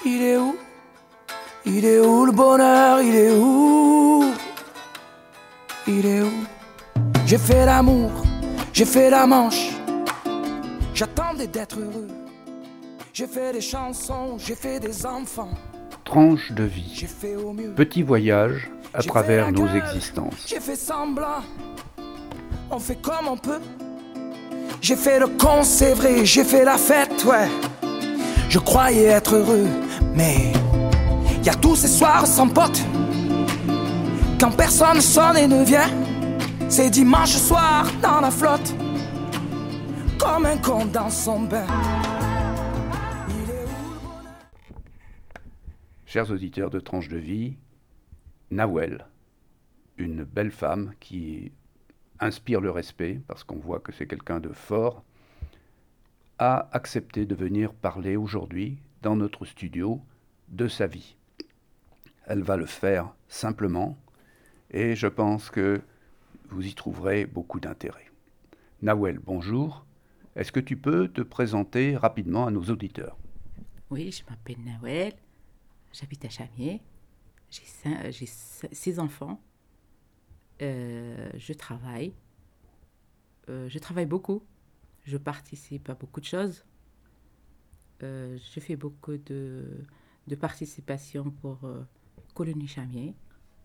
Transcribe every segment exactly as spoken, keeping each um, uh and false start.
Il est où? Il est où le bonheur? Il est où? Il est où? J'ai fait l'amour, j'ai fait la manche. J'attendais d'être heureux. J'ai fait des chansons, j'ai fait des enfants. Tranche de vie. J'ai fait au mieux. Petit voyage à J'ai travers fait la nos gueule, existences. J'ai fait semblant. On fait comme on peut. J'ai fait le con, c'est vrai. J'ai fait la fête, ouais. Je croyais être heureux, mais y a tous ces soirs sans potes. Quand personne sonne et ne vient. C'est dimanche soir dans la flotte. Comme un con dans son bain. Il est où le bonheur? Chers auditeurs de Tranche de vie, Nawel, une belle femme qui inspire le respect, parce qu'on voit que c'est quelqu'un de fort, a accepté de venir parler aujourd'hui, dans notre studio, de sa vie. Elle va le faire simplement, et je pense que vous y trouverez beaucoup d'intérêt. Nawel, bonjour. Est-ce que tu peux te présenter rapidement à nos auditeurs? Oui, je m'appelle Nawel, j'habite à Chamiers, j'ai, cinq, j'ai six enfants, euh, je travaille, euh, je travaille beaucoup, je participe à beaucoup de choses, euh, je fais beaucoup de, de participation pour euh, Colonie Chamiers,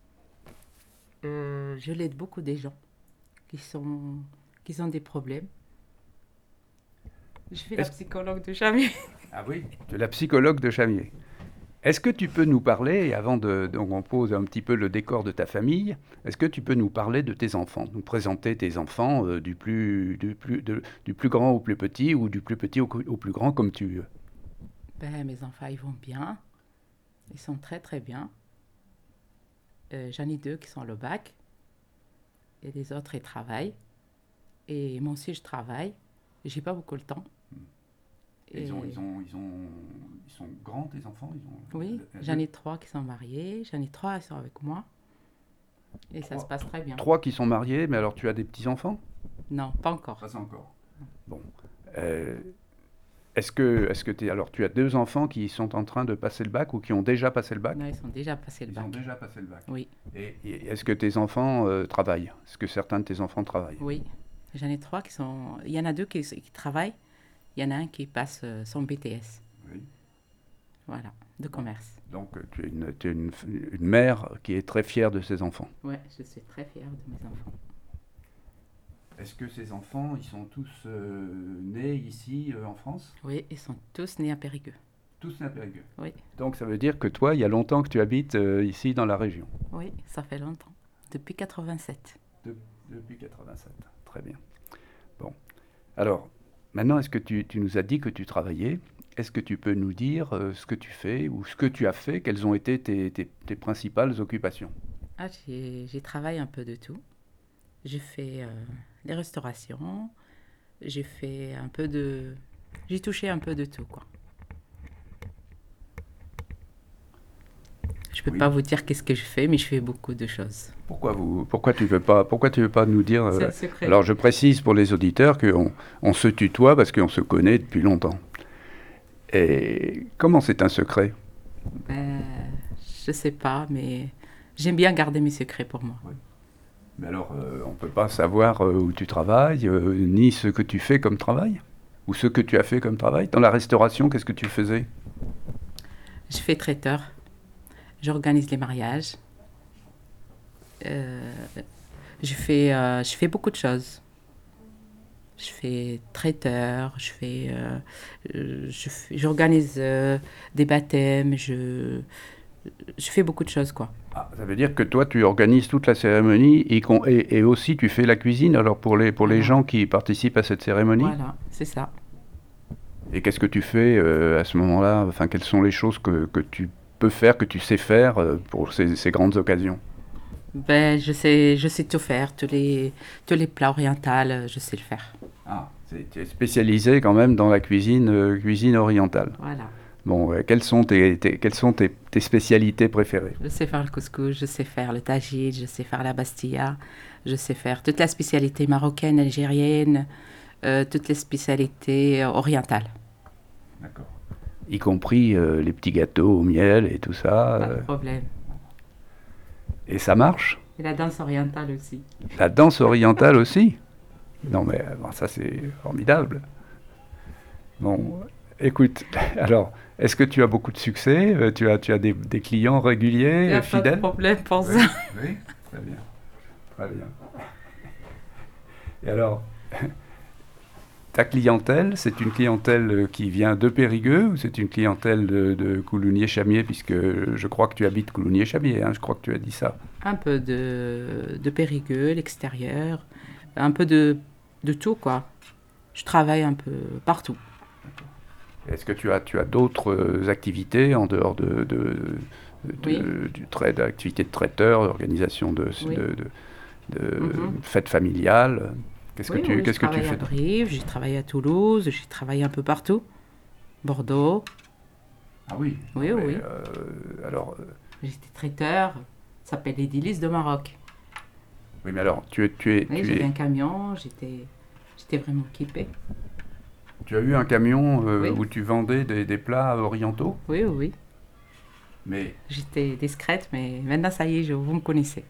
euh, je l'aide beaucoup des gens qui, sont, qui ont des problèmes. Je suis la Est-ce... psychologue de Chamiers. Ah oui, tu es la psychologue de Chamiers. Est-ce que tu peux nous parler, avant de, donc on pose un petit peu le décor de ta famille, est-ce que tu peux nous parler de tes enfants, nous présenter tes enfants euh, du, plus, du, plus, de, du plus grand au plus petit ou du plus petit au, au plus grand comme tu veux? Ben, mes enfants, ils vont bien. Ils sont très très bien. Euh, j'en ai deux qui sont au bac. Et les autres, ils travaillent. Et moi aussi, je travaille. J'ai pas beaucoup de temps. Et... Ils, ont, ils, ont, ils, ont, ils sont grands, tes enfants? Ils ont... Oui, j'en ai trois qui sont mariés. J'en ai trois qui sont avec moi. Et trois, ça se passe très bien. Trois qui sont mariés, mais alors tu as des petits-enfants? Non, pas encore. Pas encore. Bon. Euh, est-ce que, est-ce que t'es, alors tu as deux enfants qui sont en train de passer le bac ou qui ont déjà passé le bac? Non, ils sont déjà passé le ils bac. Ils ont déjà passé le bac. Oui. Et, et est-ce que tes enfants euh, travaillent? Est-ce que certains de tes enfants travaillent? Oui. J'en ai trois qui sont... Il y en a deux qui, qui travaillent. Il y en a un qui passe euh, son B T S. Oui. Voilà, de commerce. Donc tu es, une, tu es une, une mère qui est très fière de ses enfants. Oui, je suis très fière de mes enfants. Est-ce que ces enfants, ils sont tous euh, nés ici, euh, en France? Oui, ils sont tous nés à Périgueux. Tous nés à Périgueux? Oui. Donc ça veut dire que toi, il y a longtemps que tu habites euh, ici dans la région? Oui, ça fait longtemps. Depuis quatre-vingt-sept. De, depuis quatre-vingt-sept, très bien. Bon, alors, maintenant, est-ce que tu, tu nous as dit que tu travaillais? Est-ce que tu peux nous dire euh, ce que tu fais ou ce que tu as fait? Quelles ont été tes, tes, tes principales occupations? Ah, j'ai, j'ai travaillé un peu de tout. J'ai fait euh, les restaurations, j'ai fait un peu de... J'ai touché un peu de tout, quoi. Je peux oui. pas vous dire qu'est-ce que je fais, mais je fais beaucoup de choses. Pourquoi vous, pourquoi tu veux pas, pourquoi tu veux pas nous dire euh, C'est un secret. Alors je précise pour les auditeurs qu'on on se tutoie parce qu'on se connaît depuis longtemps. Et comment c'est un secret? Ben, je sais pas, mais j'aime bien garder mes secrets pour moi. Oui. Mais alors, euh, on peut pas savoir euh, où tu travailles, euh, ni ce que tu fais comme travail, ou ce que tu as fait comme travail. Dans la restauration, qu'est-ce que tu faisais? Je fais traiteur. J'organise les mariages. Euh, je, fais, euh, je fais beaucoup de choses. Je fais traiteur, je fais, euh, je fais, j'organise euh, des baptêmes, je, je fais beaucoup de choses, quoi. Ah, ça veut dire que toi, tu organises toute la cérémonie et, et, et aussi tu fais la cuisine alors pour les, pour voilà. les gens qui participent à cette cérémonie? Voilà, c'est ça. Et qu'est-ce que tu fais euh, à ce moment-là? Enfin, quelles sont les choses que, que tu peux faire, que tu sais faire euh, pour ces, ces grandes occasions? Ben, je sais, je sais tout faire, tous les, tous les plats orientaux, je sais le faire. Ah, tu es spécialisé quand même dans la cuisine, euh, cuisine orientale. Voilà. Bon, euh, quelles sont, tes, tes, quelles sont tes, tes spécialités préférées? Je sais faire le couscous, je sais faire le tagine, je sais faire la bastilla, je sais faire toute la spécialité marocaine, algérienne, euh, toutes les spécialités orientales. D'accord. y compris euh, les petits gâteaux au miel et tout ça. Pas de euh, problème. et ça marche. Et la danse orientale aussi. La danse orientale aussi. Non mais euh, bon, ça c'est formidable. Bon, écoute, alors, est-ce que tu as beaucoup de succès? Euh, tu as, tu as des, des clients réguliers, Il n'y a euh, pas de fidèles? problème pour Oui, ça. oui, très bien. Très bien. Et alors, ta clientèle, c'est une clientèle euh, qui vient de Périgueux ou c'est une clientèle de, de Coulounier-Chamier, puisque je crois que tu habites Coulounier-Chamier, hein, je crois que tu as dit ça. Un peu de, de Périgueux, l'extérieur, un peu de, de tout, quoi. Je travaille un peu partout. Est-ce que tu as, tu as d'autres euh, activités en dehors de, de, de- Oui. du trait, d'activités de traiteur, d'organisation de, Oui. de, de- de Mhm. fêtes familiales? Qu'est-ce Oui, que tu, oui, qu'est-ce je que tu travaille fais? à Brive, j'ai travaillé à Toulouse, j'ai travaillé un peu partout. Bordeaux, Ah oui. Oui, Mais, oui. euh, alors, euh, j'étais traiteur, ça s'appelle les délices de Maroc. oui, mais alors, tu es, tu es, Oui, tu j'avais es, un camion, j'étais, j'étais vraiment équipée. tu as eu un camion euh, Oui. où tu vendais des, des plats orientaux, Oui, oui, oui. mais J'étais discrète, mais maintenant, ça y est, je, vous me connaissez.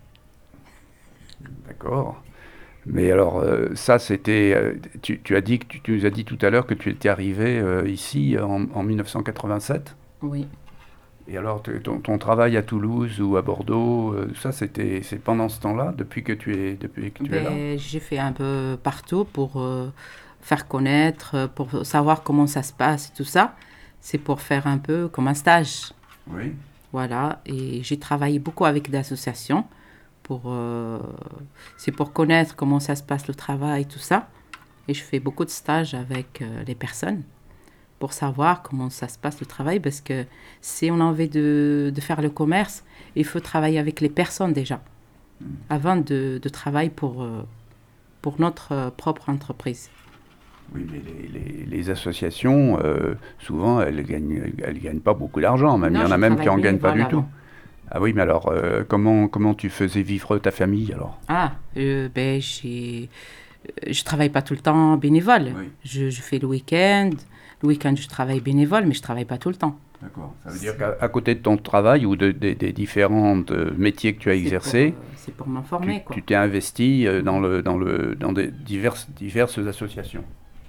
d'accord. Mais alors, euh, ça, c'était. euh, tu, tu as dit que tu, tu nous as dit tout à l'heure que tu étais arrivé euh, ici en, en mille neuf cent quatre-vingt-sept. Oui. Et alors, t- ton, ton travail à Toulouse ou à Bordeaux, euh, ça, c'était, c'est pendant ce temps-là, depuis que tu es, depuis que tu es là? Ben, j'ai fait un peu partout pour euh, faire connaître, euh, pour savoir comment ça se passe et tout ça. C'est pour faire un peu comme un stage. Oui. Voilà. Et j'ai travaillé beaucoup avec des associations. Pour, euh, c'est pour connaître comment ça se passe le travail, tout ça. Et je fais beaucoup de stages avec euh, les personnes pour savoir comment ça se passe le travail. Parce que si on a envie de, de faire le commerce, il faut travailler avec les personnes déjà, avant de, de travailler pour, euh, pour notre euh, propre entreprise. Oui, mais les, les- les associations, euh, souvent, elles gagnent, elles gagnent pas beaucoup d'argent. Même, Non, il y en a je même qui travaille en gagnent pas du bénévole tout. avant. Ah oui, mais alors, euh, comment, comment tu faisais vivre ta famille alors? Ah, euh, ben, j'ai, euh, je travaille pas tout le temps bénévole. Oui. Je, je fais le week-end. Le week-end, je travaille bénévole, mais je travaille pas tout le temps. D'accord. Ça veut dire qu'à à côté de ton travail ou de- de- des différents euh, métiers que tu as C'est exercés, pour, euh, c'est pour tu m'informer, quoi. tu t'es investi euh, dans, le, dans, le, dans des diverses, diverses associations.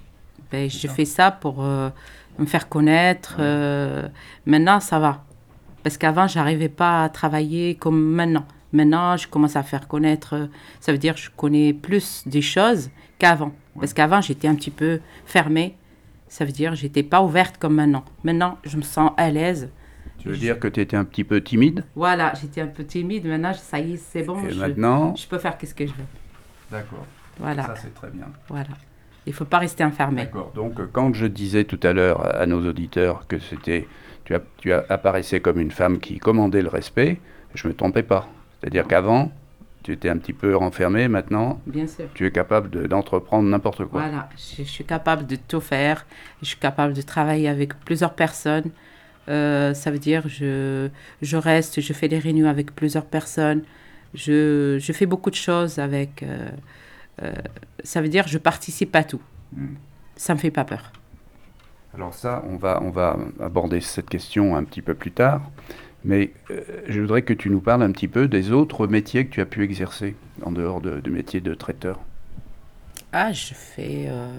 Ben, c'est je ça. fais ça pour euh, me faire connaître. Ouais. euh, maintenant, ça va. Parce qu'avant, j'arrivais pas à travailler comme maintenant. Maintenant, je commence à faire connaître. euh, Ça veut dire que je connais plus des choses qu'avant. Parce qu'avant, j'étais un petit peu fermée. Ça veut dire que j'étais pas ouverte comme maintenant. Maintenant, je me sens à l'aise. Tu veux Je- dire que tu étais un petit peu timide Voilà, j'étais un peu timide. Maintenant, ça y est, c'est bon. et je, maintenant... je peux faire ce que je veux. D'accord. Voilà, Ça, c'est très bien. voilà. Il faut pas rester enfermé. D'accord. Donc, euh, quand je disais tout à l'heure à, à nos auditeurs que c'était, tu, as, tu as- apparaissais comme une femme qui commandait le respect, je me trompais pas. C'est-à-dire qu'avant, tu étais un petit peu renfermé. Maintenant, Bien sûr. tu es capable de- d'entreprendre n'importe quoi. Voilà, je, je suis capable de tout faire. Je suis capable de travailler avec plusieurs personnes. Euh, ça veut dire je je reste, je fais des réunions avec plusieurs personnes. Je, je fais beaucoup de choses avec. euh, euh, ça veut dire je participe à tout. Mm. Ça me fait pas peur. Alors ça, on va, on va aborder cette question un petit peu plus tard. Mais euh, je voudrais que tu nous parles un petit peu des autres métiers que tu as pu exercer en dehors de- du métier de traiteur. Ah, je fais. euh,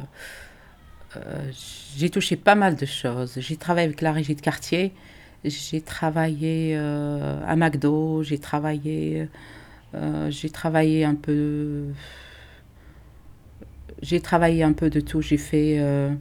euh, j'ai touché pas mal de choses. J'ai travaillé avec la régie de quartier. J'ai travaillé euh, à McDo. J'ai travaillé. euh, j'ai travaillé un peu. J'ai travaillé un peu de tout. J'ai fait. euh,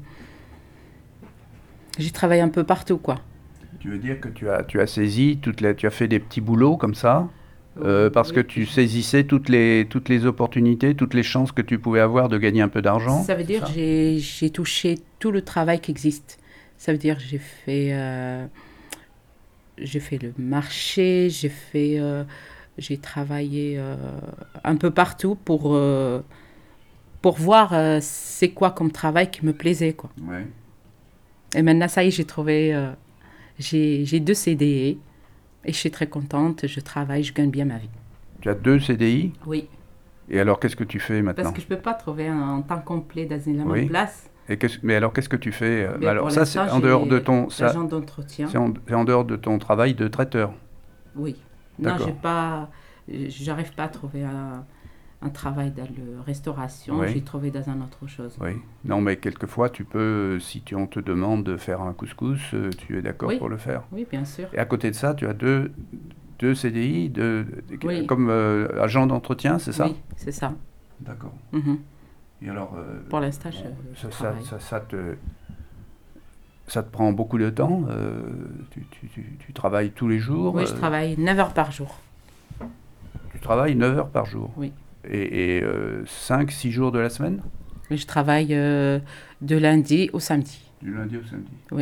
j'ai travaillé un peu partout, quoi. Tu veux dire que tu as, tu as saisi, toutes les, tu as fait des petits boulots comme ça euh, parce Oui. que tu saisissais toutes les, toutes les opportunités, toutes les chances que tu pouvais avoir de gagner un peu d'argent? Ça veut dire c'est que j'ai j'ai touché tout le travail qui existe. Ça veut dire que j'ai fait, euh, j'ai fait le marché, j'ai fait, euh, j'ai travaillé euh, un peu partout pour, euh, pour voir euh, c'est quoi comme travail qui me plaisait, quoi. Ouais. Et maintenant, ça y est, j'ai trouvé, euh, j'ai j'ai deux C D I et je suis très contente, je travaille, je gagne bien ma vie. Tu as deux C D I? Oui, Et alors, qu'est-ce que tu fais maintenant? parce que je ne peux pas trouver un, un temps complet dans la même Oui. place. Et qu'est-ce- mais alors, qu'est-ce que tu fais euh, Mais alors, pour ça, c'est l'instant, en dehors j'ai de ton, ça, l'agent d'entretien. c'est en, c'est en dehors de ton travail de traiteur. Oui. Non, D'accord. j'ai pas, j'arrive pas à trouver un, un travail dans la restauration. Oui. J'ai trouvé dans un autre chose. Oui. Non, mais quelquefois, tu peux, euh, si tu, on te demande de faire un couscous, euh, tu es d'accord Oui. pour le faire. Oui, bien sûr. Et à côté de ça, tu as deux, deux C D I de, de- Oui. comme euh, agent d'entretien, c'est ça? Oui, c'est ça. D'accord. Mhm. Et alors, euh, Pour l'instant, bon, je, ça, je ça, travaille. ça, ça te, ça te prend beaucoup de temps euh, tu, tu, tu, tu travailles tous les jours Oui, je euh, travaille neuf heures par jour. Tu travailles neuf heures par jour? Oui. Et, et euh, cinq six jours de la semaine? Mais je travaille euh, de lundi au samedi. Du lundi au samedi. Oui.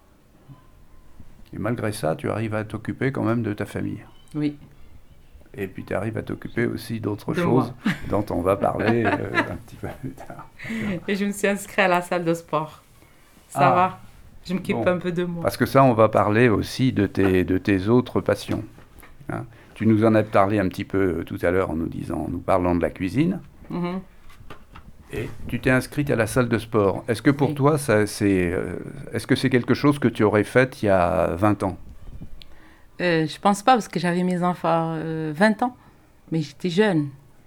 Et malgré ça, tu arrives à t'occuper quand même de ta famille. Oui. Et puis tu arrives à t'occuper aussi d'autres De choses moi. dont on va parler euh, un petit peu plus tard. Et je me suis inscrite à la salle de sport. Ça Ah. va. Je m'occupe Bon. un peu de moi. Parce que ça, on va parler aussi de tes, de tes autres passions. Hein. Tu nous en as parlé un petit peu tout à l'heure en nous disant, en nous parlant de la cuisine. Mhm. Et tu t'es inscrite à la salle de sport. Est-ce que pour Oui. toi, ça, c'est, euh, est-ce que c'est quelque chose que tu aurais fait il y a vingt ans? Euh, je pense pas parce que j'avais mes enfants euh, vingt ans. Mais j'étais jeune.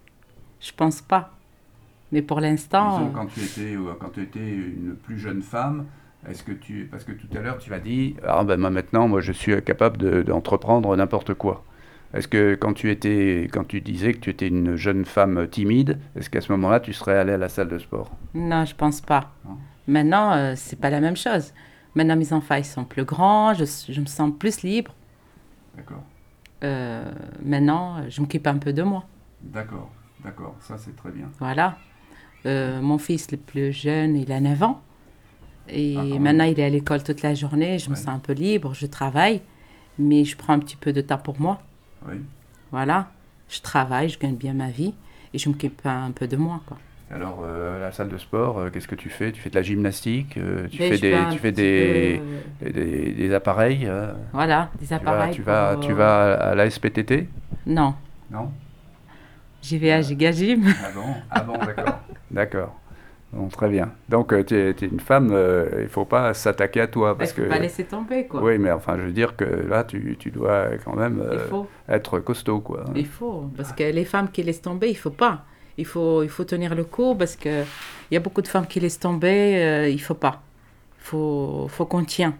Je pense pas. Mais pour l'instant. Disons, euh, quand tu étais, ou quand tu étais une plus jeune femme, est-ce que tu, parce que tout à l'heure tu m'as dit, ah ben moi maintenant, moi je suis capable de- d'entreprendre n'importe quoi. Est-ce que quand tu étais, quand tu disais que tu étais une jeune femme timide, est-ce qu'à ce moment-là tu serais allée à la salle de sport? Non, je pense pas. Non. Maintenant, euh, c'est pas la même chose. Maintenant, mes enfants, ils sont plus grands. Je, je me sens plus libre. D'accord, Euh, maintenant, je m'occupe un peu de moi. d'accord, d'accord, ça c'est très bien. Voilà. Euh, mon fils le plus jeune, il a neuf ans. Et Ah, quand même. maintenant, il est à l'école toute la journée. Je me Ouais. sens un peu libre. Je travaille. Mais je prends un petit peu de temps pour moi. Oui. Voilà. Je travaille, je gagne bien ma vie. Et je m'occupe un peu de moi, quoi. Alors euh, à la salle de sport, euh, qu'est-ce que tu fais? Tu fais de la gymnastique, euh, tu Mais fais je des, un tu fais petit des, peu, euh, des, des appareils. euh, Voilà, des tu vas, appareils. tu vas, pour, tu euh, vas à la S P T T? Non, Non? j'y vais à Euh, Gigagym. Ah bon? Ah bon, d'accord. D'accord. Bon, très bien. Donc, tu es, une femme, euh, il ne faut pas s'attaquer à toi. Il Parce faut que, pas laisser tomber, quoi. oui, mais enfin, je veux dire que là, tu, tu dois quand même Il euh, faut, être costaud, quoi. il faut. Parce que les femmes qui laissent tomber, il faut pas. Il faut, il faut tenir le coup parce qu'il y a beaucoup de femmes qui laissent tomber, euh, il faut pas. Il faut, faut qu'on tient.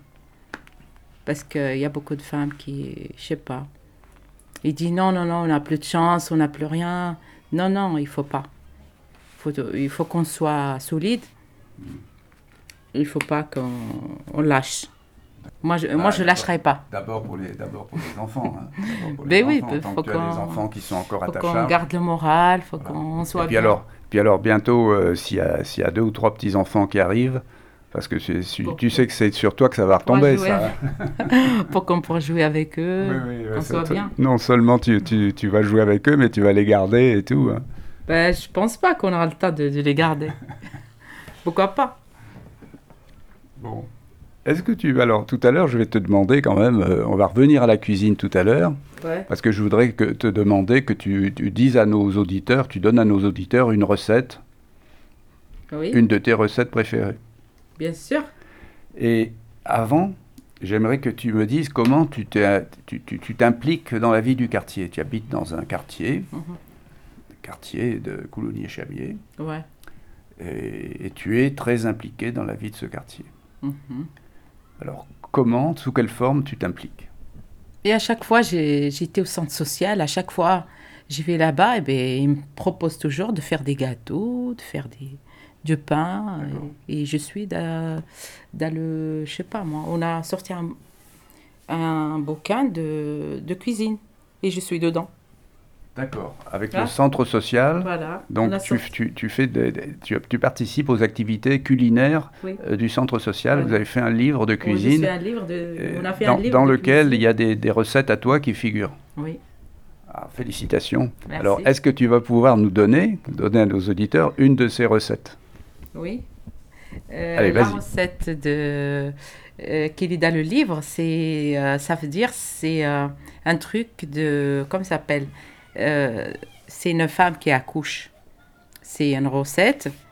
Parce qu'il y a beaucoup de femmes qui, je sais pas, ils disent non, non, non, on n'a plus de chance, on n'a plus rien. Non, non, il faut pas. Faut, il faut qu'on soit solide. Il faut pas qu'on on lâche. Moi, je, moi, je lâcherai pas. D'abord pour les, d'abord pour les enfants. Hein. D'abord pour Ben les oui, enfants. Tant faut que tu as des qu'on- enfants qui sont encore à Faut ta qu'on charge. garde le moral, faut Voilà. qu'on soit Et puis bien. alors, puis alors bientôt, euh, s'il y a, s'il y a deux ou trois petits-enfants qui arrivent, parce que c'est- tu, Pour- tu sais que c'est sur toi que ça va Pour retomber, jouer ça. pour qu'on puisse jouer avec eux, Oui, oui, qu'on c'est- soit c'est- bien. Non seulement tu, tu, tu vas jouer avec eux, mais tu vas les garder et tout. Hein. Ben, je pense pas qu'on aura le temps de, de les garder. Pourquoi pas? Bon. Est-ce que tu... Alors, tout à l'heure, je vais te demander quand même, euh, on va revenir à la cuisine tout à l'heure, Ouais. parce que je voudrais que, te demander que tu, tu dises à nos auditeurs, tu donnes à nos auditeurs une recette, Oui, une de tes recettes préférées. bien sûr. Et avant, j'aimerais que tu me dises comment tu t'es- tu- tu- tu t'impliques dans la vie du quartier. Tu habites dans un quartier, Mhm. quartier de Coulommiers-Chamiers, Ouais. et, et tu es très impliqué dans la vie de ce quartier. Mhm. Alors, comment, sous quelle forme tu t'impliques? Et à chaque fois, j'ai- j'étais au centre social. À chaque fois, je vais là-bas, et ben, ils me proposent toujours de faire des gâteaux, de faire des, du pain. D'accord. Et, et je suis dans, dans le... Je sais pas, moi. On a sorti un, un bouquin de, de cuisine. Et je suis dedans. D'accord. Avec Ah. le centre social, Voilà. On donc a tu, sorti- tu, tu, fais des- des- tu, tu participes aux activités culinaires Oui. euh, du centre social. Voilà. Vous avez fait un livre de Oui, je cuisine fais un livre de... euh, On a fait dans, un livre dans de lequel il cuisine. y a des, des recettes à toi qui figurent. Oui. Ah, félicitations. Merci. Alors, est-ce que tu vas pouvoir nous donner, donner à nos auditeurs, une de ces recettes? Oui. Euh, Allez, la vas-y. recette de, euh, qu'il est dans le livre, c'est, euh, ça veut dire, c'est euh, un truc de, comment ça s'appelle? Euh, c'est une femme qui accouche. C'est une recette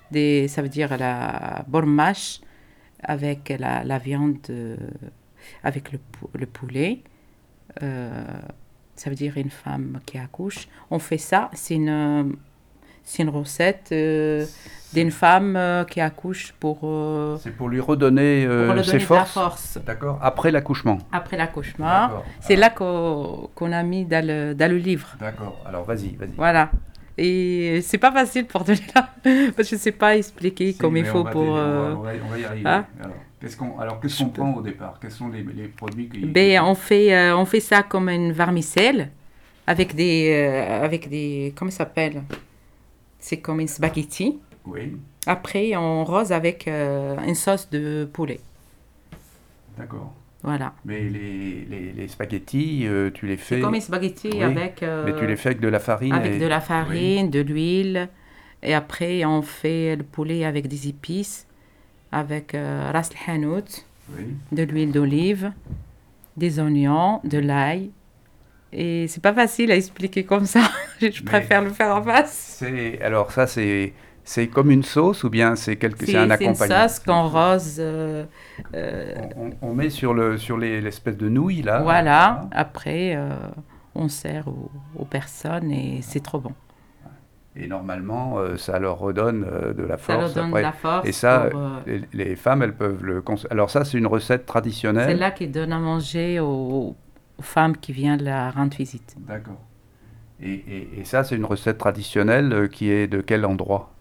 des, ça veut dire la bormache avec la, la viande, euh, avec le, pou- le poulet. Euh, ça veut dire une femme qui accouche. On fait ça, c'est une, c'est une recette euh, d'une femme euh, qui accouche pour, euh, C'est pour lui redonner, euh, pour lui ses donner de la forces. force. D'accord. Après l'accouchement. Après l'accouchement, D'accord. c'est Alors- là qu'on, qu'on a mis dans le, dans le livre. D'accord. Alors vas-y, vas-y. Voilà. Et c'est pas facile pour donner là, parce que je sais pas expliquer Si, comme il mais faut on va pour. t'aider, on va- euh, on, va, on va y arriver. hein? Alors, qu'est-ce qu'on, alors, qu'est-ce qu'on prend au départ? Quels sont les, les produits qui... Ben, on fait, euh, on fait ça comme une vermicelle avec des, euh, avec des, comment ça s'appelle? C'est comme une spaghetti. Oui, Après, on rose avec euh, une sauce de poulet. d'accord. Voilà. Mais les, les, les spaghettis, euh, tu les fais... C'est comme une spaghetti Oui, avec. euh, Mais tu les fais avec de la farine Avec et- de la farine, de l'huile. Et après, on fait le poulet avec des épices, avec euh, ras el hanout, Oui. de l'huile d'olive, des oignons, de l'ail. Et c'est pas facile à expliquer comme ça. Je Mais- préfère le faire en face. C'est, alors ça, c'est, c'est comme une sauce ou bien c'est, quelque, c'est, C'est un c'est une accompagnement? sauce qu'on rose. euh, euh, On, on- on met sur, le, sur les, l'espèce de nouilles, là. voilà. Après, euh, on sert aux, aux personnes et c'est trop bon. Et normalement, euh, ça leur redonne euh, de la Ça leur force donne après. de la force. Et ça, pour, euh, les, les femmes, elles peuvent le consommer. Alors ça, c'est une recette traditionnelle. c'est là qu'ils donnent à manger aux, aux femmes qui viennent la rendre visite. D'accord. Et, et, et ça, c'est une recette traditionnelle euh, qui est de quel endroit?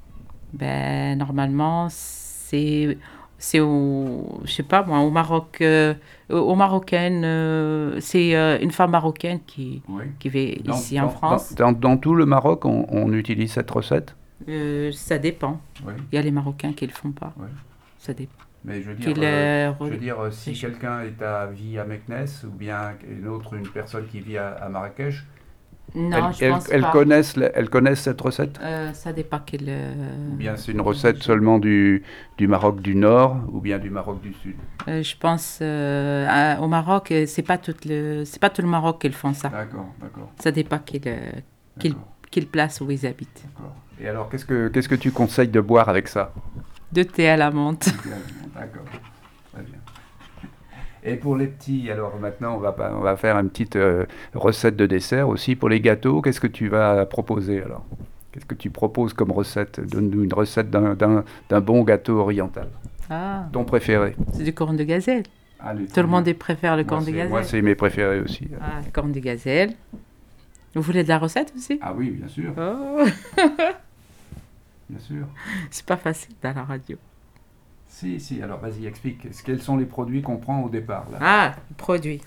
Ben, normalement, c'est, c'est au, je sais pas moi, au Maroc, euh, aux Marocaines, euh, c'est euh, une femme marocaine qui, Oui. qui vit Dans- ici dans- en France. Dans, dans- dans tout le Maroc, on, on utilise cette recette? Euh, ça dépend. Oui. Il y a les Marocains qui le font pas. Oui. Ça dépend. Mais je veux dire, Qu'ils, euh, euh, je veux dire euh, si c'est- quelqu'un est à vie à Meknès ou bien une autre, une personne qui vit à, à Marrakech, Non, elles, je elles- pense elles pas. connaissent, la- elles connaissent cette recette? Euh, ça dépend quel. euh, Ou bien c'est une recette seulement du, du Maroc du Nord ou bien du Maroc du Sud? euh, je pense euh, à- au Maroc, euh, c'est pas tout le, c'est pas tout le Maroc qui font ça. D'accord, d'accord. Ça dépend quelle, euh, quelle, d'accord, quelle place où ils habitent. d'accord. Et alors, qu'est-ce que, qu'est-ce que tu conseilles de boire avec ça? De thé à la menthe. D'accord, très bien. Et pour les petits, alors maintenant, on va, pas- on va faire une petite euh, recette de dessert aussi. Pour les gâteaux, qu'est-ce que tu vas proposer alors? Qu'est-ce que tu proposes comme recette? Donne-nous une recette d'un, d'un, d'un bon gâteau oriental. Ah, Ton préféré? c'est du corne de gazelle. Allez, Tout le monde y préfère le moi, corne de c'est- gazelle. Moi, c'est mes préférés aussi. Ah, le corne de gazelle. Vous voulez de la recette aussi? Ah oui, bien sûr, Oh, bien sûr. c'est pas facile dans la radio. Si, si, alors vas-y, explique. Quels sont les produits qu'on prend au départ là? Ah, le produit.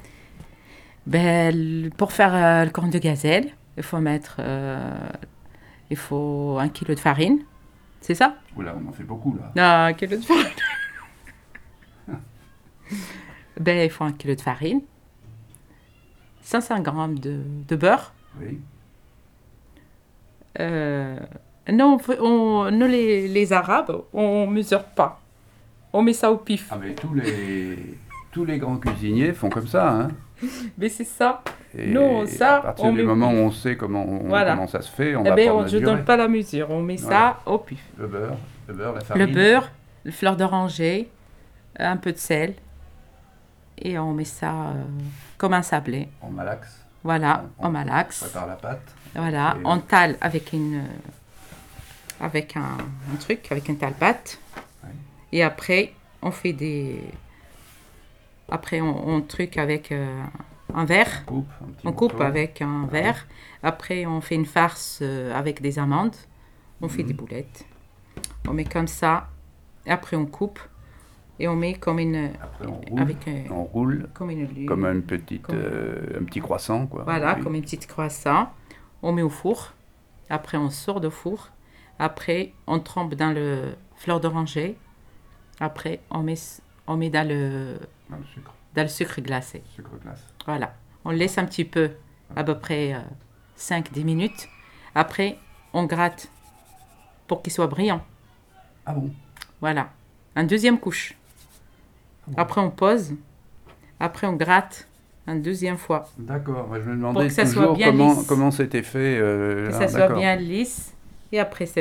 Ben, le- pour faire euh, le corne de gazelle, il faut mettre, euh, il faut un kilo de farine, c'est ça? Oula, on en fait beaucoup là. Non, un kilo de farine. Ben, il faut un kilo de farine, cinq cents grammes de, de beurre. Oui. Euh, non, on fait- on- nous les, les Arabes, on mesure pas. On met ça au pif. Ah mais tous les tous les grands cuisiniers font comme ça, hein. Mais c'est ça. Et Non, ça, à partir on du met au moment pif. où on sait comment, on- Voilà. comment ça se fait, on Eh va ben, pas on- je mesurer. donne pas la mesure. On met Voilà. ça au pif. Le beurre, le beurre, la farine. Le beurre, le fleur d'oranger, un peu de sel. Et on met ça euh, comme un sablé. On malaxe. Voilà, On- on malaxe. Prépare la pâte. Voilà, Et- on tale avec une, euh, avec un, un truc, avec une tale-pâte. Ouais. Et après, on fait des... Après, on, on truc avec euh, un verre. On coupe. Un petit On coupe morceau. avec un Ouais. verre. Après, on fait une farce euh, avec des amandes. On fait Mhm. des boulettes. On met comme ça. Et après, on coupe. Et on met comme une... Après on roule. Avec un- On roule Comme une lune. comme une petite, Comme- euh, un petit croissant quoi. Voilà, Oui. comme une petite croissant. On met au four. Après, on sort du four. Après, on trempe dans le fleur d'oranger. Après, on met, on met dans le, Dans le sucre, dans le sucre glacé. sucre glace. Voilà. On le laisse un petit peu, à peu près euh, cinq à dix minutes. Après, on gratte pour qu'il soit brillant. Ah bon? Voilà. Une deuxième couche. Après, on pose. Après, on gratte une deuxième fois. D'accord. Moi, je me demandais que ça soit toujours bien comment lisse. comment c'était fait. euh, Que là, ça soit d'accord. bien lisse. Et après, c'est bon.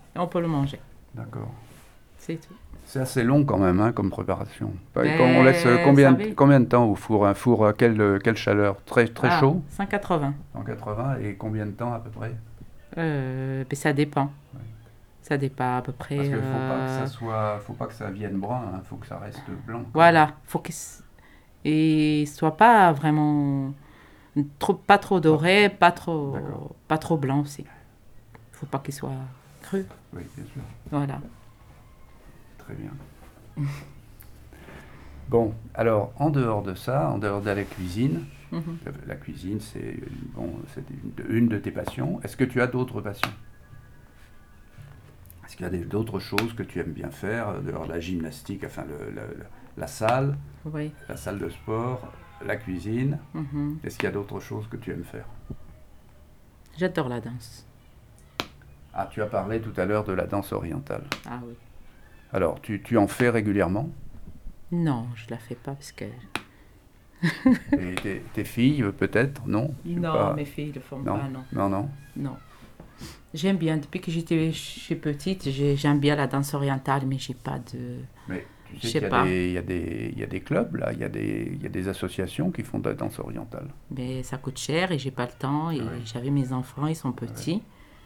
et on peut le manger. D'accord. C'est tout. C'est assez long quand même, hein, comme préparation. Ben, Quand on laisse euh, combien, ça va. combien de temps au four? Un four à quelle, euh, quelle chaleur? Très, très Ah, chaud? cent quatre-vingts. cent quatre-vingts. Et combien de temps à peu près? Euh, ben, ça dépend. Oui. Ça dépend à peu près. Parce qu'il ne faut pas que euh, ça soit, faut pas que ça vienne brun, il faut que ça reste blanc. Voilà. Faut qu'il s- et soit pas vraiment trop, pas trop doré, pas trop, D'accord. pas trop blanc aussi. Faut pas qu'il soit cru. Oui, bien sûr. Voilà. Très bien. Bon, alors, en dehors de ça, en dehors de la cuisine, Mhm. la, la cuisine, c'est bon, c'est une, de- une de tes passions. Est-ce que tu as d'autres passions? Est-ce qu'il y a des- d'autres choses que tu aimes bien faire, euh, dehors de la gymnastique, enfin, le- le- le- la salle, Oui. la salle de sport, la cuisine? Mhm. Est-ce qu'il y a d'autres choses que tu aimes faire? J'adore la danse. Ah, tu as parlé tout à l'heure de la danse orientale. Ah oui. Alors, tu, tu en fais régulièrement? Non, je la fais pas parce que. Et tes, tes filles, euh, peut-être? Non? Je sais Non, pas. mes filles le font Non. pas, non. Non, non. Non. J'aime bien, depuis que j'étais je suis petite, j'ai- j'aime bien la danse orientale, mais j'ai pas de. Mais tu Je sais sais qu'il y a, pas. des, il y, a des, il y a des clubs, là, il y a des, il y a des associations qui font de la danse orientale. Mais ça coûte cher et j'ai pas le temps. Et Ouais. j'avais mes enfants, ils sont petits.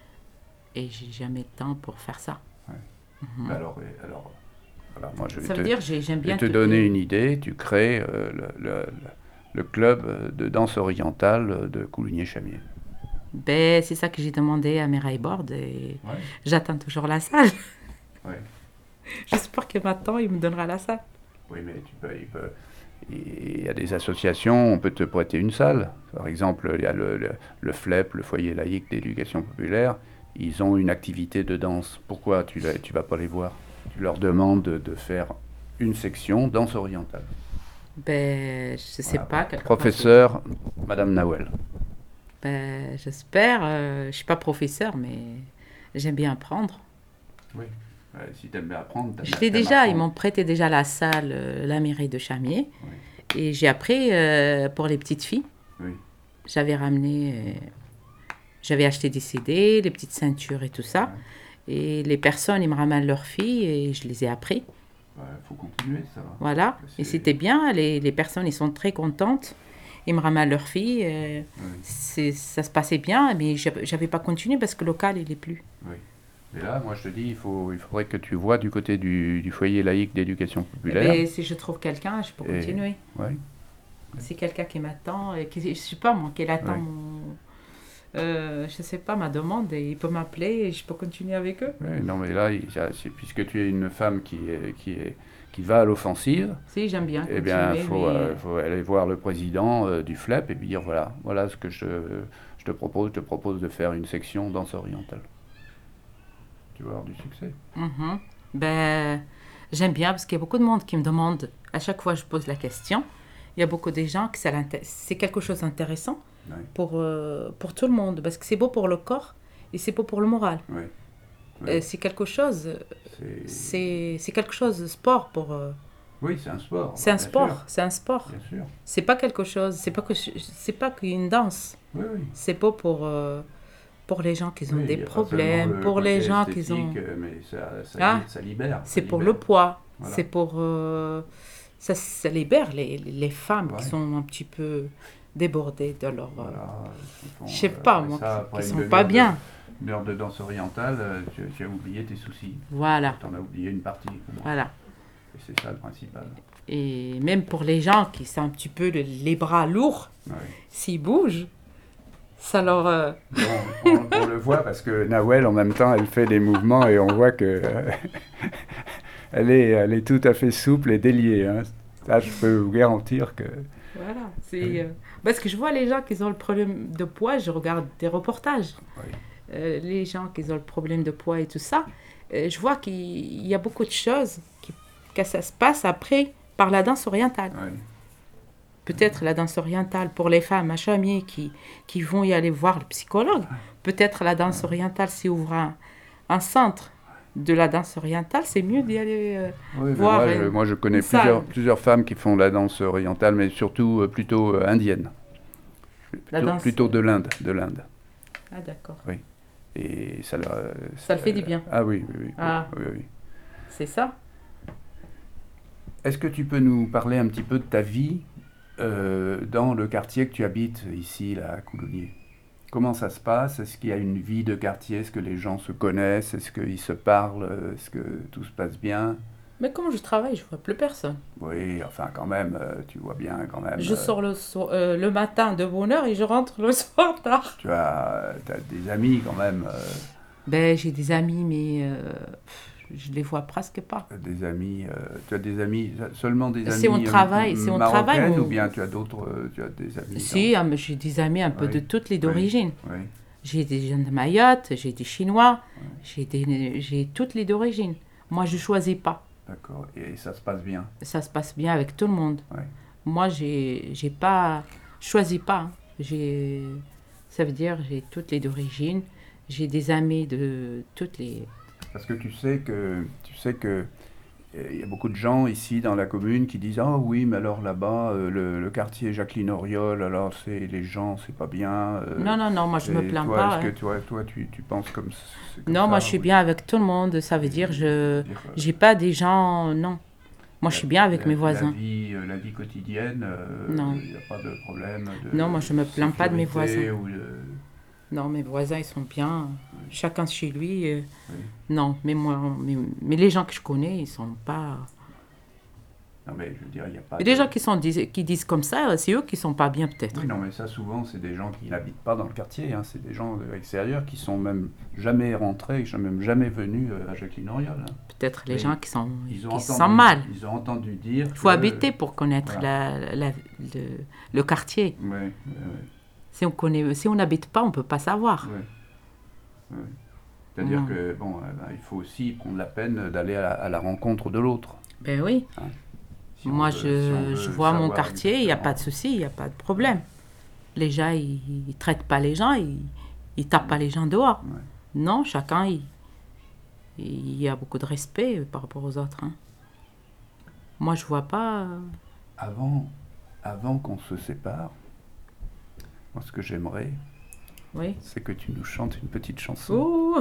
Et j'ai jamais le temps pour faire ça. Ouais. Mhm. Mais alors, et- alors, voilà, moi je vais Ça te, veut dire j'ai- j'aime je bien. vais te tout- donner une idée. Tu crées euh, le, le- le- le club euh, de danse orientale de Coulugné-Chamier. Ben, c'est ça que j'ai demandé à Mireille Borde et Ouais. j'attends toujours la salle. Ouais. J'espère que maintenant il me donnera la salle. Oui, mais tu peux, il peut- il y a des associations, on peut te prêter une salle. Par exemple, il y a le, le, le F L E P, le Foyer laïque d'éducation populaire. Ils ont une activité de danse. Pourquoi tu ne vas pas les voir? Tu leur demandes de, de faire une section danse orientale. Ben, je sais Voilà. pas. quelque Professeur, Madame Nawel. part. Ben, j'espère. euh, je suis pas professeur, mais j'aime bien apprendre. Oui. Ouais, si tu aimes bien apprendre, t'aimes- Je l'ai t'aimes déjà, ils apprendre. m'ont prêté déjà la salle, euh, la mairie de Chamier. Oui. Et j'ai appris euh, pour les petites filles. Oui. J'avais ramené, euh, j'avais acheté des C D, les petites ceintures et tout ça. Et les personnes, ils me ramènent leurs filles et je les ai appris. Il faut continuer, ça. Voilà. C'est- Et c'était bien. Les, les personnes, ils sont très contentes. Ils me ramènent leurs filles. euh, Oui. c'est- ça se passait bien, mais j'avais j'avais pas continué parce que le local, il est plus. Oui. Et là, moi, je te dis, il, faut, il faudrait que tu vois du côté du, du foyer laïque d'éducation populaire. Mais si je trouve quelqu'un, je peux Et- continuer. Oui. Si quelqu'un qui m'attend, et qui, je sais pas moi, qui attend Ouais. mon, euh, je sais pas, ma demande, et il peut m'appeler et je peux continuer avec eux. Oui, non, mais là, il y a- c'est- puisque tu es une femme qui, est, qui, est, qui va à l'offensive, Si, j'aime bien eh continuer. bien, il faut, mais, euh, faut aller voir le président euh, du F L E P et lui dire, voilà, voilà ce que je, je te propose. Je te propose de faire une section danse orientale. Tu vas avoir du succès. Mhm. Ben, j'aime bien parce qu'il y a beaucoup de monde qui me demande, à chaque fois que je pose la question, il y a beaucoup de gens que ça l'inté- c'est quelque chose d'intéressant Oui. pour, euh, pour tout le monde, parce que c'est beau pour le corps et c'est beau pour le moral. Oui. Oui. Euh, c'est quelque chose, C'est- c'est c'est quelque chose de sport pour... euh, Oui, c'est un sport. c'est un bien sport, sûr, c'est un sport. Bien sûr. C'est pas quelque chose, c'est pas que c'est pas qu'une danse. Oui, oui. C'est beau pour euh, pour les gens qui ont Oui, il des y a pas problèmes, seulement le pour les côté gens qui ont. esthétique, euh, Mais ça, ça, Ah, ça libère. C'est ça pour libère. le poids. Voilà. C'est pour euh, ça, ça libère les, les femmes Ouais. qui sont un petit peu débordées de leur. euh, Voilà, ils font, Je sais euh, pas après moi, ça, qui- après qui une sont demi-heure pas de- bien. Une heure de danse orientale, euh, tu, tu as oublié tes soucis. Voilà, Tu en as oublié une partie. voilà. Et c'est ça le principal. Et même pour les gens qui sont un petit peu le- les bras lourds, Ouais. s'ils bougent, ça leur. euh, Bon, on, on le voit parce que Nawel, en même temps, elle fait des mouvements et on voit que euh, elle, est, elle est tout à fait souple et déliée. Hein. Ça, je peux vous garantir que... Voilà, c'est euh, parce que je vois les gens qui ont le problème de poids, je regarde des reportages. Oui. Euh, les gens qui ont le problème de poids et tout ça, euh, je vois qu'il y a beaucoup de choses qui, que ça se passe après par la danse orientale. Ouais. Peut-être la danse orientale pour les femmes à Chamier qui, qui vont y aller voir le psychologue. Peut-être la danse orientale, si ouvre un, un centre de la danse orientale, c'est mieux d'y aller euh, Oui, mais voir. moi, une- je, moi, je connais une salle. plusieurs, plusieurs femmes qui font la danse orientale, mais surtout euh, plutôt euh, indienne. La Plutôt, danse- plutôt de l'Inde, de l'Inde. Ah d'accord. Oui. Et ça, leur, ça le fait du bien. Ah oui, oui, oui. Ah. oui, oui. C'est ça. Est-ce que tu peux nous parler un petit peu de ta vie euh, dans le quartier que tu habites ici, là, à Coulommiers? Comment ça se passe? Est-ce qu'il y a une vie de quartier? Est-ce que les gens se connaissent? Est-ce qu'ils se parlent? Est-ce que tout se passe bien? Mais comme je travaille, je vois plus personne. Oui, enfin quand même, euh, tu vois bien quand même. Je euh, sors le, so- euh, le matin de bonne heure et je rentre le soir tard. Tu as, t'as des amis quand même, euh, Ben, j'ai des amis, mais euh, je les vois presque pas. des amis, euh, tu as des amis, seulement des amis C'est au euh, travail, c'est au travail marocaines, où- ou bien tu as d'autres, euh, tu as des amis Si, ah, mais j'ai des amis un peu Oui. de toutes les Oui. d'origine. dans- Oui, J'ai des gens de Mayotte, j'ai des Chinois, j'ai des, j'ai toutes les d'origine. Moi, je choisis pas. d'accord, et ça se passe bien. Ça se passe bien avec tout le monde. Ouais. Moi, j'ai, j'ai pas, je choisis pas. hein. J'ai, ça veut dire j'ai toutes les d'origine. J'ai des amis de toutes les. Parce que tu sais que, tu sais que, euh, il y a beaucoup de gens ici dans la commune qui disent ah oui, mais alors là-bas, euh, le, le quartier Jacqueline Auriol, alors c'est les gens, c'est pas bien. euh, Non, non, non, moi je me et plains toi, pas. Est-ce hein. que toi, toi tu, tu penses comme, c'est comme Non, ça, moi je suis oui. bien avec tout le monde. Ça veut dire je, Dire, euh, j'ai pas des gens. Non, moi je suis bien avec la- mes La voisins. vie, euh, la vie quotidienne, euh, Non. il n'y a pas de problème. De Non, moi, je me plains pas de mes sécurité voisins. ou de- Non, mes voisins ils sont bien. Chacun chez lui. euh, Oui. Non, mais moi, mais, mais les gens que je connais, ils sont pas. Non, mais je veux dire, il n'y a pas. Et les de- gens qui sont dis- qui disent comme ça, c'est eux qui sont pas bien peut-être. Oui, non, mais ça, souvent, c'est des gens qui n'habitent pas dans le quartier. Hein. C'est des gens de l'extérieur qui sont même jamais rentrés, qui sont même jamais venus euh, à Jacqueline Auriol. Hein. Peut-être les Oui. gens qui sont Ils ont qui se entendu, sentent mal. Ils ont entendu dire. Il faut que- habiter pour connaître Voilà. la, la- le, le quartier. Oui, oui, oui. Si on connaît, si on n'habite pas, on peut pas savoir. oui. Oui. C'est-à-dire Non. que bon, euh, ben, il faut aussi prendre la peine d'aller à, la- à la rencontre de l'autre. Ben oui. Si on Moi, veut- je, si on veut je vois mon savoir quartier, il n'y a pas de exactement. souci, il n'y a pas de problème. Les gens, ils ne traitent pas les gens, ils ne tapent pas les gens dehors. Ouais. Non, chacun, il, il y a beaucoup de respect par rapport aux autres. hein. Moi, je vois pas... Avant, avant qu'on se sépare, moi, ce que j'aimerais, Oui. c'est que tu nous chantes une petite chanson. Ouh.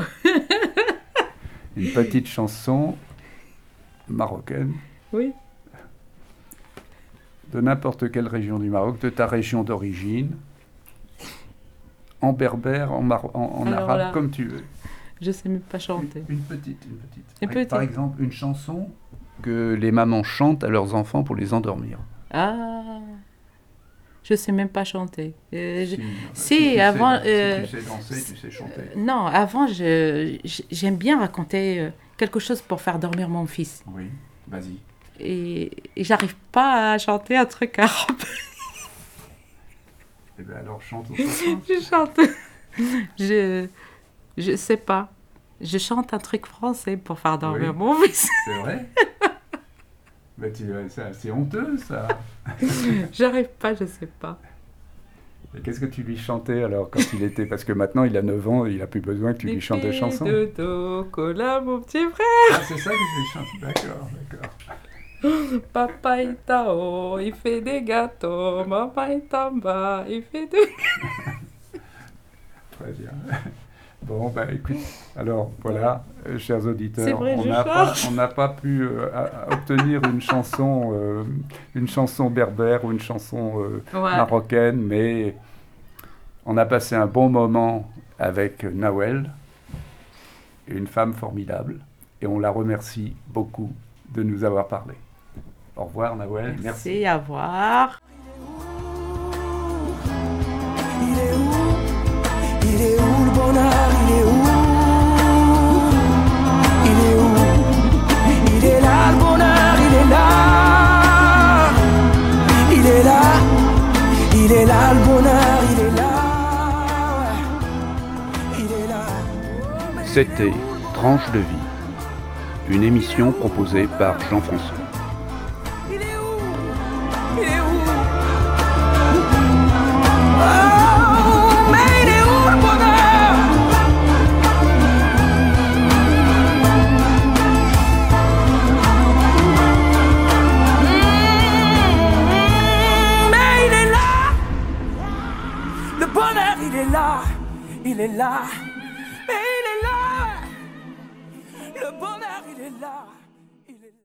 Une petite chanson marocaine, Oui. de n'importe quelle région du Maroc, de ta région d'origine, en berbère, en, mar- en, en Alors arabe, là, comme tu veux. Je sais même pas chanter. Une, une petite, une petite. Une Par- petite. Par exemple, une chanson que les mamans chantent à leurs enfants pour les endormir. Ah, je sais même pas chanter. Euh, je- Si, si, tu sais- avant, si euh, tu sais danser, tu sais chanter. Euh, Non, avant, je, je- j'aime bien raconter euh, quelque chose pour faire dormir mon fils. Oui, vas-y. Et, et j'arrive pas à chanter un truc arabe. Eh bien alors chante autre chose. Je chante. Je, je sais pas. Je chante un truc français pour faire dormir Oui. mon fils. C'est vrai. Mais tu, c'est, c'est honteux ça. J'arrive pas, je sais pas. Et qu'est-ce que tu lui chantais alors quand il était... Parce que maintenant il a neuf ans, il a plus besoin que tu lui chantes des chansons. De dos, cola, mon petit frère. Ah, c'est ça que je lui chante. D'accord, d'accord. Papa est en haut, il fait des gâteaux. Maman est en bas, il fait des... Très bien. Bon, bah écoute, alors voilà, euh, chers auditeurs, C'est vrai, on je n'a pas, chante. on n'a pas pu euh, a- a- obtenir une chanson, euh, une chanson berbère ou une chanson euh, Ouais. marocaine, mais on a passé un bon moment avec Nawel, une femme formidable, et on la remercie beaucoup de nous avoir parlé. Au revoir Nawel, merci. Merci, à voir. Il est où? Il est où le bonheur? Il est où? Il est où? Il est là le bonheur, il est là. Il est là. Il est là le bonheur, il est là. Ouais. Il est là. C'était Tranche de vie, une émission proposée par Jean-François. Il est où? Il est où? Oh, mais il est où le bonheur? Mmh, mais il est là. Le bonheur, il est là. Il est là.